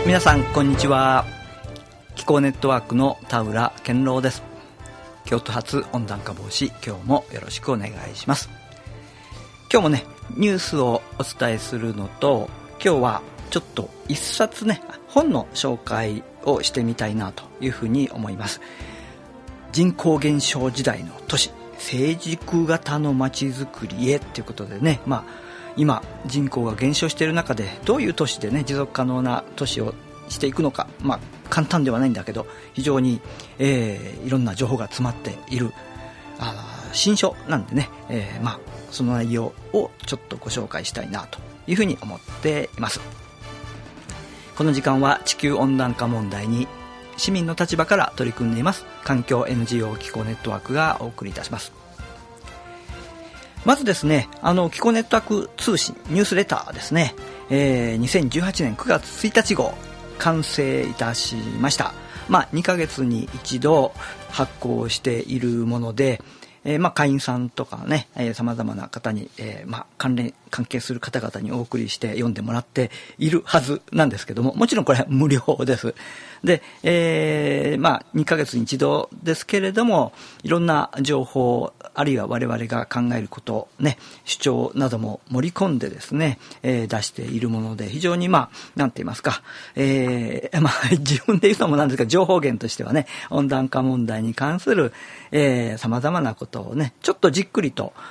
皆さんこんにちは。気候ネットワークの田浦健郎です。京都発温暖化防止、今日もよろしくお願いします。今日もねニュースをお伝えするのと、今日はちょっと一冊ね本の紹介をしてみたいなというふうに思います。人口減少時代の都市、成熟型のまちづくりへということでね、今人口が減少している中でどういう都市でね持続可能な都市をしていくのか、簡単ではないんだけど非常に、いろんな情報が詰まっている新書なんでね、その内容をちょっとご紹介したいなというふうに思っています。この時間は地球温暖化問題に市民の立場から取り組んでいます環境 NGO 気候ネットワークがお送りいたします。まずですね、気候ネットワーク通信ニュースレターですね、2018年9月1日号完成いたしました。2ヶ月に一度発行しているもので、会員さんとかね、様々な方に、関係する方々にお送りして読んでもらっているはずなんですけども、もちろんこれは無料です。で、2ヶ月に一度ですけれども、いろんな情報、あるいは我々が考えることね、主張なども盛り込んでですね、出しているもので、非常になんて言いますか、自分で言うのもなんですが、情報源としてはね、温暖化問題に関する、様々なことをね、ちょっとじっくりと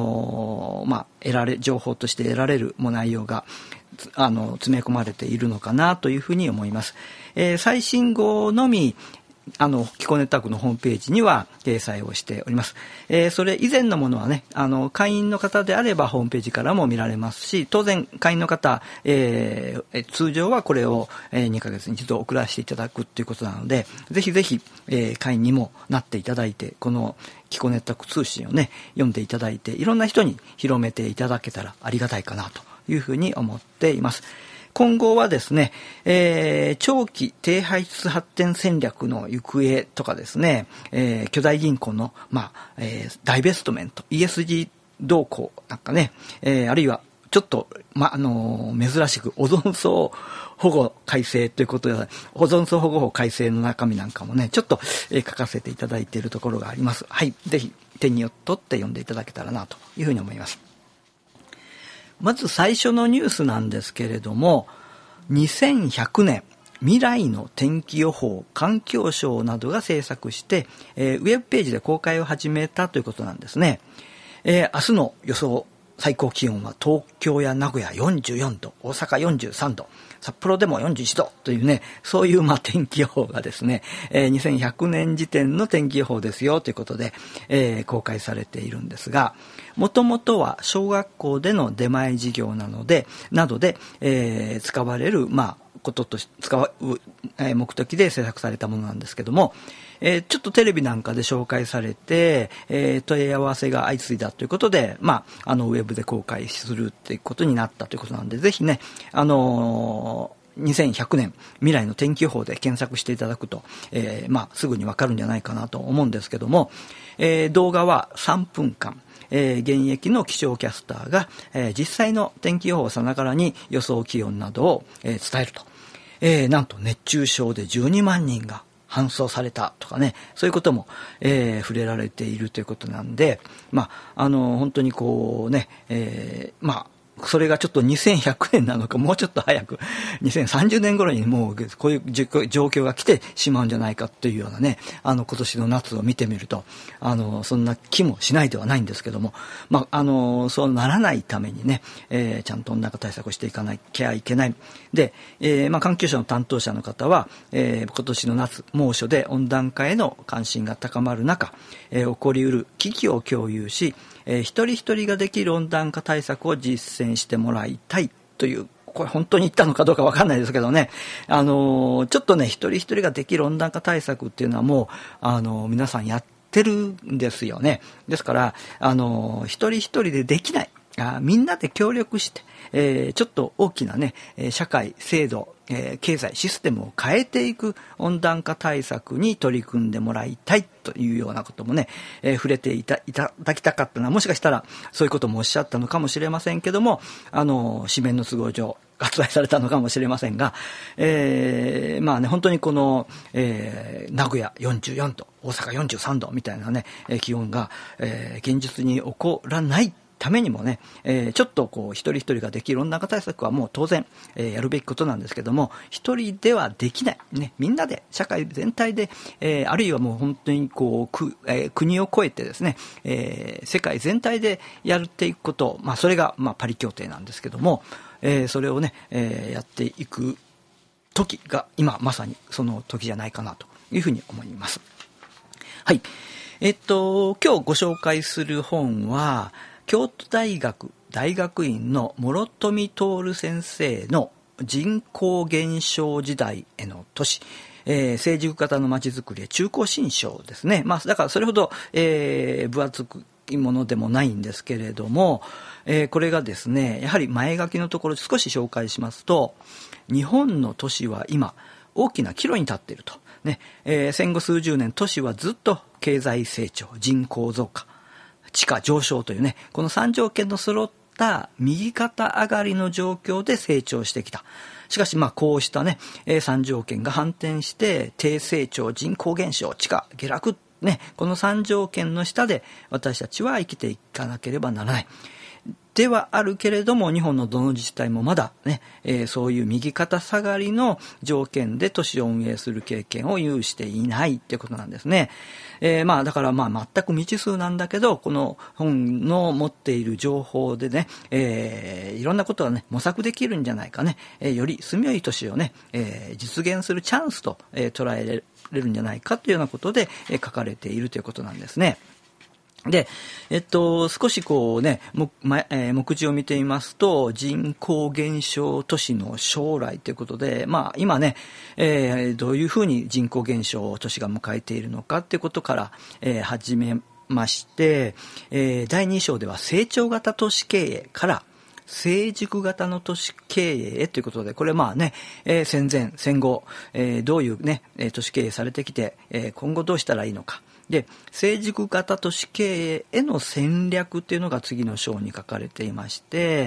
情報として得られる内容が詰め込まれているのかなというふうに思います。最新号のみ気候ネットワークのホームページには掲載をしております。それ以前のものはね、会員の方であればホームページからも見られますし、当然会員の方、通常はこれを2ヶ月に一度送らせていただくということなので、ぜひぜひ、会員にもなっていただいて、この気候ネットワーク通信をね読んでいただいて、いろんな人に広めていただけたらありがたいかなというふうに思っています。今後はですね、長期低排出発展戦略の行方とかですね、巨大銀行の、ダイベストメント ESG 動向なんかね、あるいはちょっと、珍しくオゾン層保護改正ということで、オゾン層保護法改正の中身なんかもねちょっと、書かせていただいているところがあります。はい、ぜひ手に取って読んでいただけたらなというふうに思います。まず最初のニュースなんですけれども、2100年未来の天気予報環境省などが制作して、ウェブページで公開を始めたということなんですね。明日の予想最高気温は東京や名古屋44度、大阪43度、札幌でも41度というね、そういう天気予報がですね、2100年時点の天気予報ですよということで、公開されているんですが、もともとは小学校での出前授業などで、使われることとして使う目的で制作されたものなんですけども、ちょっとテレビなんかで紹介されて、問い合わせが相次いだということで、ウェブで公開するっていうことになったということなんで、ぜひね、2100年未来の天気予報で検索していただくと、すぐにわかるんじゃないかなと思うんですけども、動画は3分間、現役の気象キャスターが、実際の天気予報さながらに予想気温などを、伝えると、なんと熱中症で12万人が搬送されたとかね、そういうことも、触れられているということなんで、本当にこうね、それがちょっと2100年なのか、もうちょっと早く2030年頃にもうこういう状況が来てしまうんじゃないかというようなね、今年の夏を見てみるとそんな気もしないではないんですけども、そうならないためにね、ちゃんと温暖化対策をしていかなきゃいけないで、環境省の担当者の方は、今年の夏猛暑で温暖化への関心が高まる中、起こりうる危機を共有し、一人一人ができる温暖化対策を実践してもらいたいという、これ本当に言ったのかどうか分かんないですけどね、ちょっとね一人一人ができる温暖化対策っていうのはもう皆さんやってるんですよね。ですから一人一人でできない、みんなで協力して、ちょっと大きなね社会制度、経済システムを変えていく温暖化対策に取り組んでもらいたいというようなこともね、触れていただきたかったのは、もしかしたらそういうこともおっしゃったのかもしれませんけども、紙面の都合上割愛されたのかもしれませんが、まあね、本当にこの、名古屋44度、大阪43度みたいなね、気温が、現実に起こらないためにもね、ちょっとこう一人一人ができる温暖化対策はもう当然、やるべきことなんですけども、一人ではできない、ね、みんなで社会全体で、あるいはもう本当にこう国を越えてですね、世界全体でやっていくこと、まあそれがまあパリ協定なんですけども、それをね、やっていく時が今まさにその時じゃないかなというふうに思います。はい。今日ご紹介する本は京都大学大学院の諸富徹先生の人口減少時代への都市、成熟型のまちづくりへ中高新書ですね。まあだからそれほど、分厚いものでもないんですけれども、これがですね、やはり前書きのところ少し紹介しますと、日本の都市は今大きな岐路に立っていると、ね、戦後数十年都市はずっと経済成長、人口増加、地価上昇というね、この3条件の揃った右肩上がりの状況で成長してきた。しかしまあこうしたね、3条件が反転して低成長、人口減少、地価下落、ね、この3条件の下で私たちは生きていかなければならない。ではあるけれども、日本のどの自治体もまだね、そういう右肩下がりの条件で都市を運営する経験を有していないってことなんですね。まあだからまあ全く未知数なんだけど、この本の持っている情報でね、いろんなことがね模索できるんじゃないかね、より住みよい都市をね、実現するチャンスと、捉えれるんじゃないかというようなことで、書かれているということなんですね。で、少しこうね、目次を見てみますと、人口減少都市の将来ということで、まあ今ね、どういうふうに人口減少都市が迎えているのかということから、始めまして、第2章では成長型都市経営から成熟型の都市経営へということで、これまあね、戦前、戦後、どういうね、都市経営されてきて、今後どうしたらいいのか。で、成熟型都市経営への戦略っていうのが次の章に書かれていまして、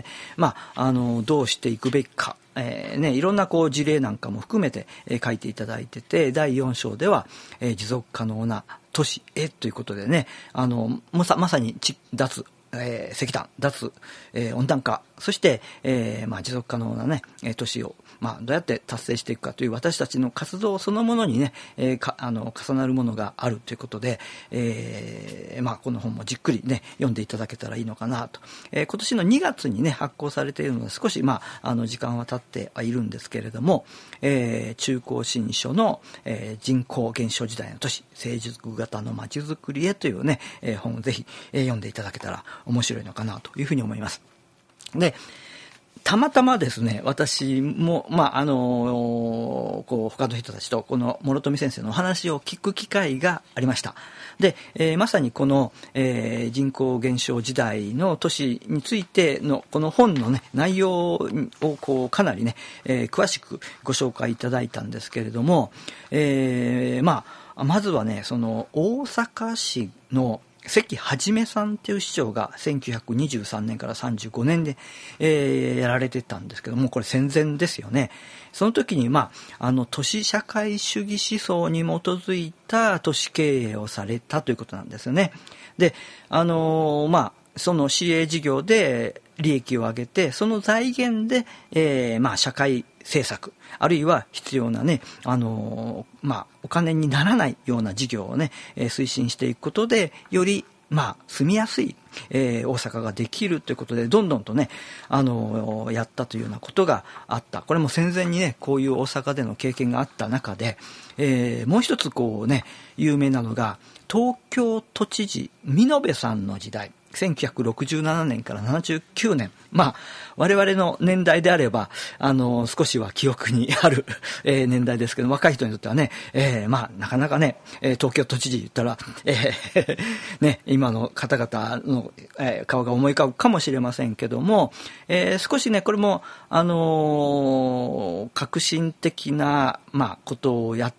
まあ、どうしていくべきか、ね、いろんなこう事例なんかも含めて、書いていただいてて、第4章では、持続可能な都市へということでね、まさに脱石炭、脱、温暖化、そして、まあ、持続可能なね、都市を、まあ、どうやって達成していくかという私たちの活動そのものにね、重なるものがあるということで、まあ、この本もじっくりね、読んでいただけたらいいのかなと。今年の2月にね、発行されているので、少し、まあ、時間は経ってはいるんですけれども、中高新書の、人口減少時代の都市、成熟型のまちづくりへというね、本をぜひ、読んでいただけたら面白いのかなというふうに思います。で、たまたまですね、私も、まあ、こう、他の人たちと、この諸富先生のお話を聞く機会がありました。で、まさにこの、人口減少時代の都市についての、この本のね、内容を、こう、かなりね、詳しくご紹介いただいたんですけれども、まあ、まずはね、その、大阪市の、関はじめさんっていう市長が1923年から35年で、やられてたんですけども、これ戦前ですよね。その時に、まあ、都市社会主義思想に基づいた都市経営をされたということなんですよね。で、まあ、その市営事業で利益を上げて、その財源で、まあ、社会政策、あるいは必要なね、まあ、お金にならないような事業をね、推進していくことで、より、まあ、住みやすい、大阪ができるということで、どんどんとね、やったというようなことがあった。これも戦前にね、こういう大阪での経験があった中で、もう一つこうね、有名なのが、東京都知事、美濃部さんの時代。1967年から79年。まあ、我々の年代であれば、少しは記憶にある、年代ですけど、若い人にとってはね、まあ、なかなかね、東京都知事言ったら、ね、今の方々の、顔が思い浮かぶかもしれませんけども、少しね、これも、革新的な、まあ、ことを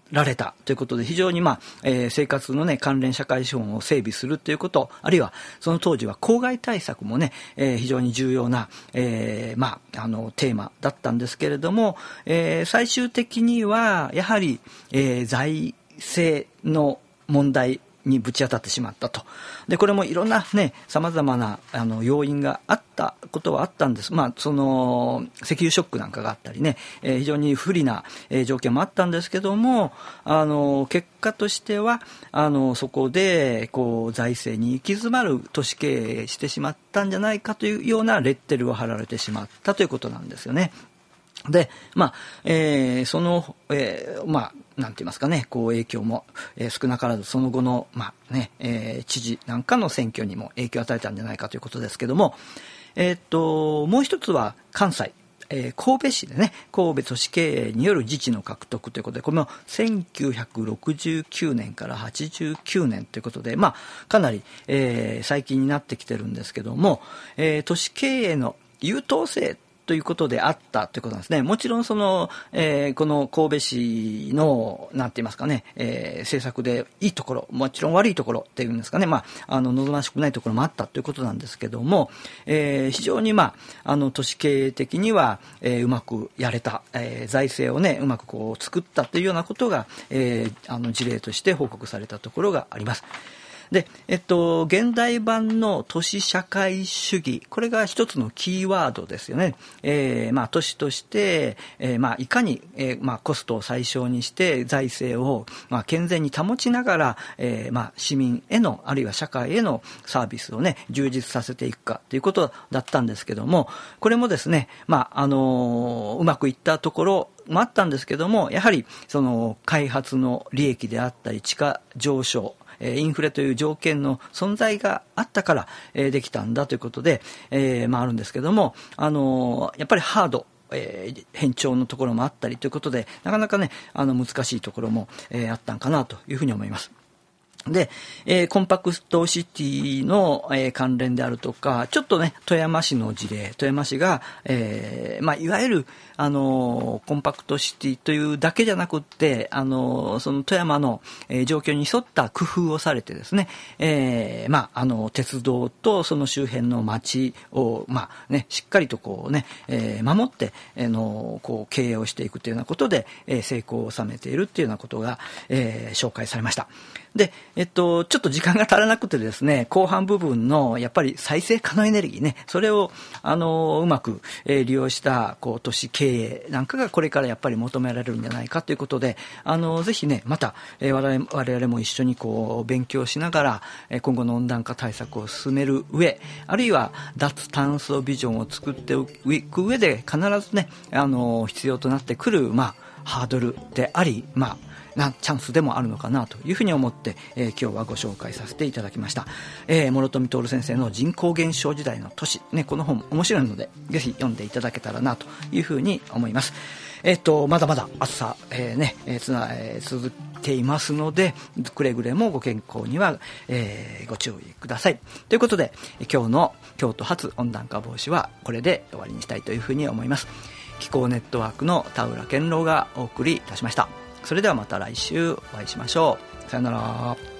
られたということで、非常に生活のね、関連社会資本を整備するということ、あるいはその当時は公害対策もね、非常に重要な、テーマだったんですけれども、最終的にはやはり、財政の問題にぶち当たってしまったと。で、これもいろんなね、様々な要因があったことはあったんです。その石油ショックなんかがあったりね、非常に不利な、条件もあったんですけども、結果としてはそこでこう財政に行き詰まる都市経営してしまったんじゃないかというようなレッテルを貼られてしまったということなんですよね。で、その、なんて言いますかね、こう影響も、少なからずその後の、知事なんかの選挙にも影響を与えたんじゃないかということですけども、もう一つは関西、神戸市でね、神戸都市経営による自治の獲得ということで、これも1969年から89年ということで、かなり、最近になってきてるんですけども、都市経営の優等生ということであったということなんですね。もちろんこの神戸市のなんて言いますかね、政策でいいところ、もちろん悪いところっていうんですかね、望ましくないところもあったということなんですけども、非常に都市経営的には、うまくやれた、財政をねうまくこう作ったというようなことが、事例として報告されたところがあります。で、現代版の都市社会主義、これが一つのキーワードですよね。都市として、いかに、コストを最小にして財政を、健全に保ちながら、市民への、あるいは社会へのサービスをね、充実させていくかということだったんですけども、これもですね、うまくいったところもあったんですけども、やはりその開発の利益であったり地価上昇、インフレという条件の存在があったから、できたんだということで、あるんですけども、やっぱりハード、偏重のところもあったりということで、なかなかね、難しいところも、あったんかなというふうに思います。で、コンパクトシティの、関連であるとか、ちょっとね、富山市の事例、富山市が、いわゆる、コンパクトシティというだけじゃなくって、その富山の、状況に沿った工夫をされてですね、鉄道とその周辺の街を、しっかりとこうね、守って、こう経営をしていくというようなことで、成功を収めているというようなことが、紹介されました。で、ちょっと時間が足らなくてですね、後半部分のやっぱり再生可能エネルギーね、それをうまく、利用したこう都市経営なんかがこれからやっぱり求められるんじゃないかということで、ぜひね、また、我々も一緒にこう勉強しながら、今後の温暖化対策を進める上、あるいは脱炭素ビジョンを作っていく上で必ずね、必要となってくるハードルであり、チャンスでもあるのかなというふうに思って、今日はご紹介させていただきました。諸富徹先生の人口減少時代の都市、ね、この本面白いのでぜひ読んでいただけたらなというふうに思います。まだまだ暑さ、続いていますので、くれぐれもご健康には、ご注意ください。ということで、今日の京都発温暖化防止はこれで終わりにしたいというふうに思います。気候ネットワークの田浦健郎がお送りいたしました。それではまた来週お会いしましょう。さよなら。